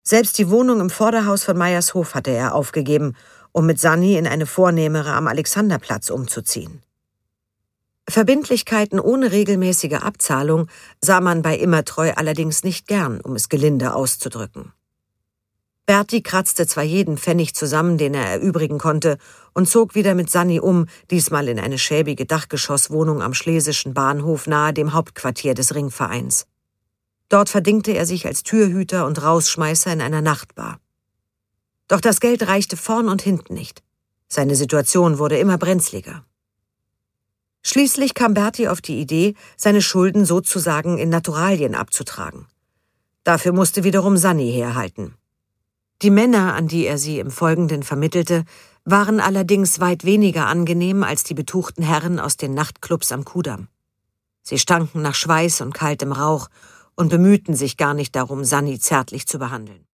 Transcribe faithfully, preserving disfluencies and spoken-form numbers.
Selbst die Wohnung im Vorderhaus von Meyershof hatte er aufgegeben, um mit Sanni in eine vornehmere am Alexanderplatz umzuziehen. Verbindlichkeiten ohne regelmäßige Abzahlung sah man bei Immertreu allerdings nicht gern, um es gelinde auszudrücken. Berti kratzte zwar jeden Pfennig zusammen, den er erübrigen konnte, und zog wieder mit Sanni um, diesmal in eine schäbige Dachgeschosswohnung am Schlesischen Bahnhof nahe dem Hauptquartier des Ringvereins. Dort verdingte er sich als Türhüter und Rausschmeißer in einer Nachtbar. Doch das Geld reichte vorn und hinten nicht. Seine Situation wurde immer brenzliger. Schließlich kam Berti auf die Idee, seine Schulden sozusagen in Naturalien abzutragen. Dafür musste wiederum Sanni herhalten. Die Männer, an die er sie im Folgenden vermittelte, waren allerdings weit weniger angenehm als die betuchten Herren aus den Nachtclubs am Kudamm. Sie stanken nach Schweiß und kaltem Rauch und bemühten sich gar nicht darum, Sanni zärtlich zu behandeln.